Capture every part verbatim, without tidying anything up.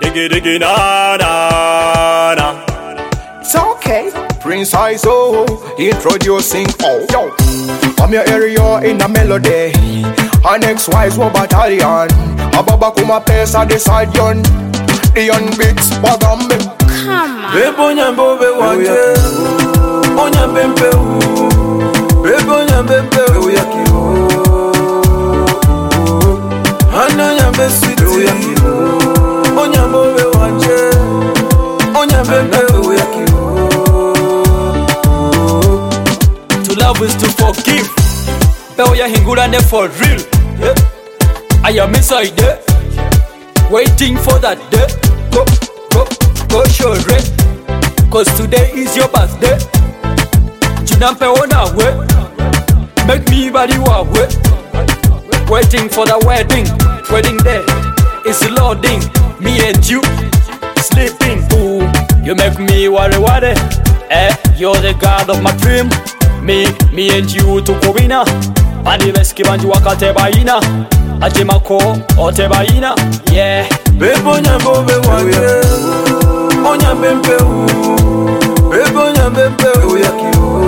diggy diggy na na na. It's okay. Prince Iso introducing oh yo. I'm your area in a melody. Our next wise war battalion. Ababa kuma pesa decide yon. The young beats bagambe. Come on. Bebo nyambo be wanje. Onya bempe u. Bebo nyambempe u yaki u. Hana nyambe sweet u yaki u. Onya mbo be wanje. Onya bempe u yaki u. To love is to forgive. Pero ya hingurane for real. Yeah. I am inside there, waiting for that day. Go, go, go show it. Cause today is your birthday. Junampe ona we, make me body wa we. Waiting for the wedding, wedding day is loading. Me and you sleeping. Ooh, you make me worry worry. Eh, you're the god of my dream. Me, me and you to go winner. Pani beski banju wakate baina. Ajimako ote baina. Yeah. Bebo nyambo be wanje. Onya bempe u. Bebo nyambempe u yaki u.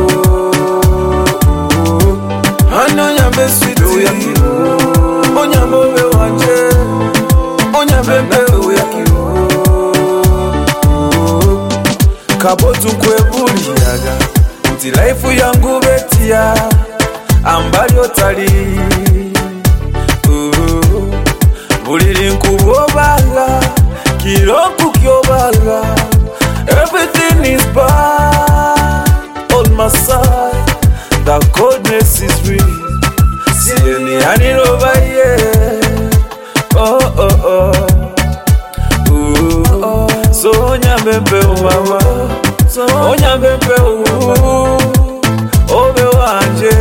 Hana nyambe sweet u yaki u. Onya mbo be wanje. Onya bempe u yaki u. Kabotu kwebuli yaga. Nti life yangu betia. Ambali otali. Buliri nkubobaga, kiroku kyobaga. Everything is bad on my side. The coldness is real. Sieni aniroba yeah. Oh oh oh. Ooh oh. So nyambembe mama. So nyambembe u. Obe wanje.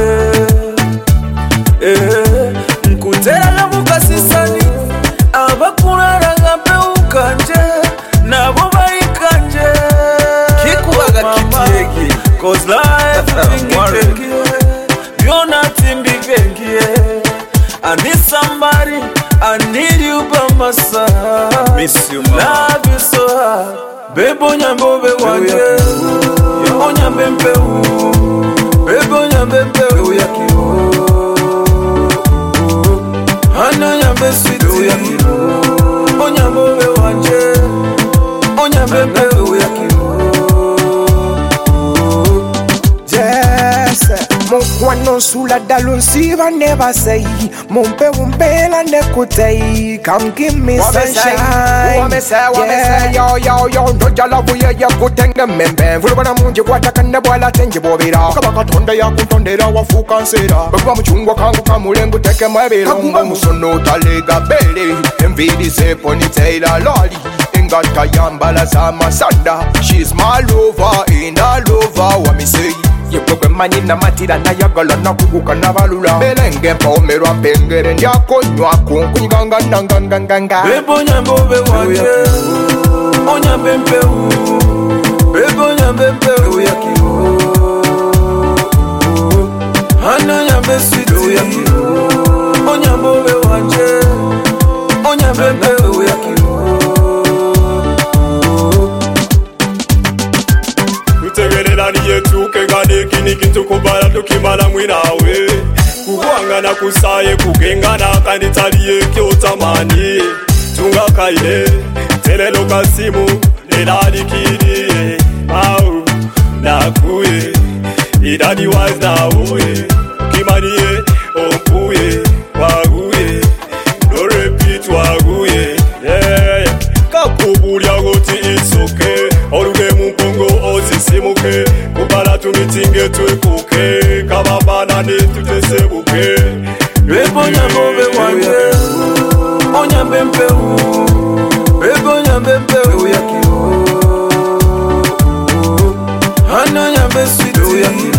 Eh. Nkutera na mukasisani. Abakurara ngambe ukanje nabo bayikanje Kikubaga kitiyegi. Cause life is you're not in big bengie. I need somebody, I need you by my side. Miss you, mama. Love you so hard. Bebo nyambo be wanje. Onya bempe u. Bebo nyambempe u yaki u. Hana nyambe sweet u yaki u. Onya mbo be wanje. Onya bempe u yaki u. Yes, Mokwano sula dalun siva never say. Mumpe umpela nekutei. Come give me sunshine. Wame say, wame say, yo yo yo. Ndoja lavu ye ye kutenge membe. Vulubana munji watakande bwala tenji bobira. Kabaka tonde ya kuntondera wafuka nsera. Bekuwa mchungwa kangu kamulengu teke mwebira. Kagumba musono talega bele. Mvidi sepo ni teila loli. Ingata yambala za masanda. She's my lover, in a lover. Wame say. Yekwe mani na matira na yagala na kukuka na valula. Belenge paumerwa pengere njako nywaku. Kunyiganga nanganganganga. Bebo nyambo be wanje. Onya bempe u. Bebo nyambempe u yaki u. Hana nyambe sweet u yaki u. Onya mbo be wanje. Onya bempe u yaki u. Tutegerera niye tukegane kini kintu kubala tukimala mwinawe. Kukwangana kusaye kugengana kandi taliye kyotamani. Tunga kaile telelo kasimu neladikiriye. Au nakuye idadi was nawe. Kimaniye ompuye waguye. No repeat waguye. Yeah, yeah. Kakubulya goti it's okay. Oluge mumpongo osisimuke. Kubala tumitinge twekuke. Kababana ne tutesebuke. Bebo nyambo be wanje. Onya bempe u. Bebo nyambempe u yaki u. Hana nyambe sweet u yaki u.